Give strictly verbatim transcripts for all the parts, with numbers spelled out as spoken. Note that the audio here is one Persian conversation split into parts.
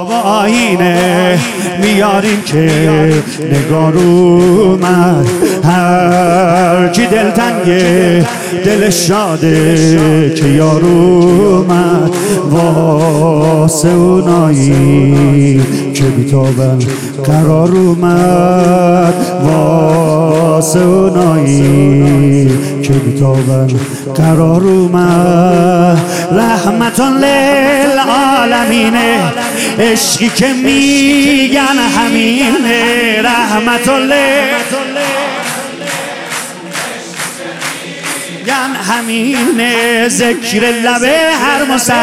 با آینه میاریم که نگار اومد، هرچی دلتنگه دلش شاده که یار اومد، واسه اونایی که بیتابن قرار اومد، واسه اونایی که بیتابن قرار اومد. رحمتان للعالمینه، عشقی که میگن همینه، رحمتان للعالمینه میگن همینه، ذکر لبه هر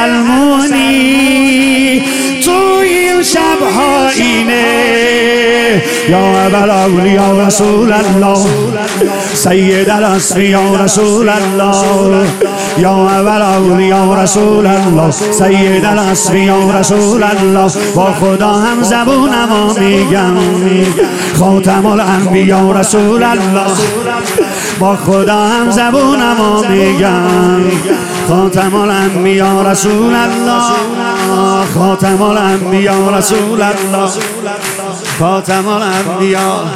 مسلمونی تو این شبها اینه. یا اول اولیاء رسول الله، سید الاسریاء رسول الله، یا اول اولیاء رسول الله، سید الاسریاء رسول الله. با خدا هم زبونمو میگم خاتم الانبیاء رسول الله، با خدا هم زبونمو میگم خاتم الانبیاء رسول الله، خاتم الانبیاء رسول الله، خاتم الانبیاء،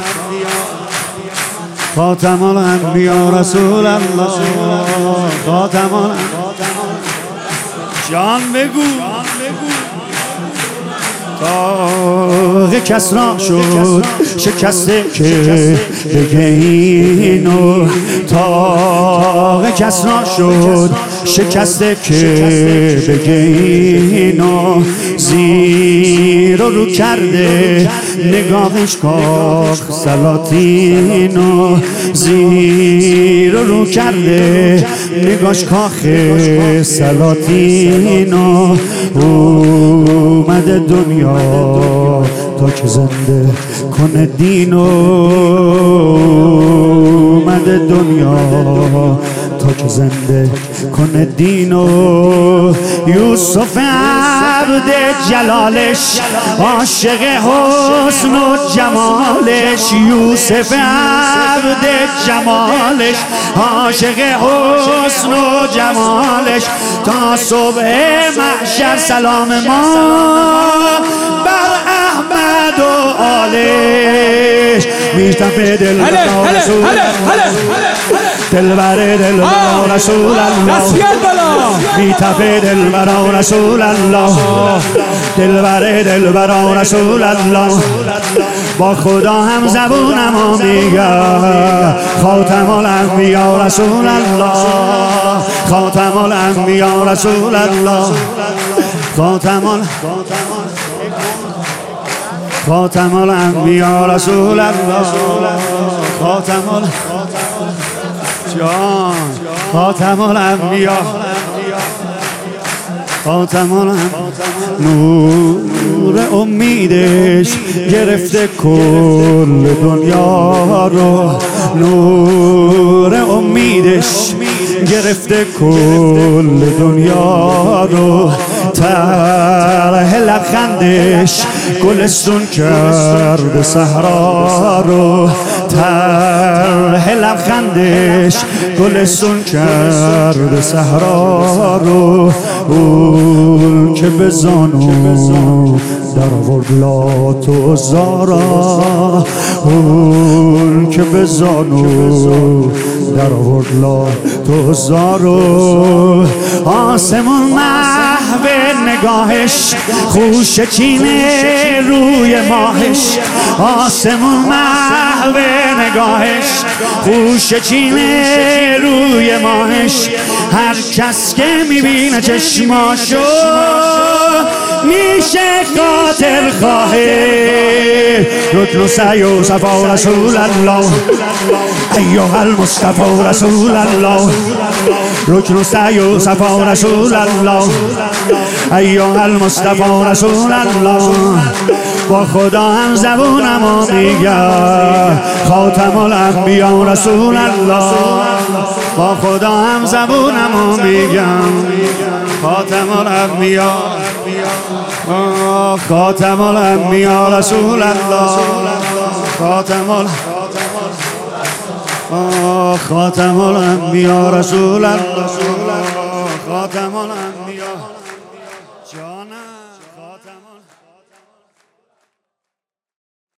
خاتم الانبیاء رسول الله، خاتم الانبیاء. جان بگو تاق کسرا شد شکسته که بگه اینو، تاق کسرا شد شکسته که بگه اینو، زیر رو کرده نگاهش کاخ سلاطینو، زیر رو کرده نگاهش کاخ سلاطینو. اومده دنیا تا که زنده کنه دینو، اومده دنیا تا که زنده کنه دینو. یوسف عبد جلالش عاشق حسن و جمالش، یوسف عبد جمالش عاشق حسن و جمالش. تا صبح محشر سلام ما بر احمد و آلش، میشتفه دل بر رسول الله، دل بر دل بر رسول الله، میتفه دل بر رسول الله، دل بر دل بر رسول الله. با خدا هم زبونمو میگم خاتم الانبیاء رسول الله، خاتم الانبیاء رسول الله، خاتم خاتم الانبیاء رسول الله، خاتم جان، خاتم الانبیاء، خاتم الانبیاء. نور امیدش گرفته کل دنیا رو، نور امیدش گرفته کل دنیا رو. طرح لبخندش گلستون کرده صحرا رو، طرح لبخندش گلستون کرده صحرا رو. اون که به زانو در آورد لات و زارا، اون که به زانو در آورد لات و زارا. آسمون محو نگاهش خوش چینه روی ماهش، آسمون محو نگاهش خوش چینه روی ماهش. هر کس که میبینه چشماشو میشه خاطر خواهه. رکن و سعی و صفا رسول الله، ایها المصطفى رسول الله، رکن و سعی و صفا رسول الله، ایها المصطفى رسول الله. با خدا هم زبونمو میگم خاتم الانبیاء رسول الله، با خدا هم زبونمو میگم خاتم الانبیاء، خاتم الانبیاء رسول الله، خاتم ال خاتم الانبیاء رسول الله، خاتم الانبیاء جانم، خاتم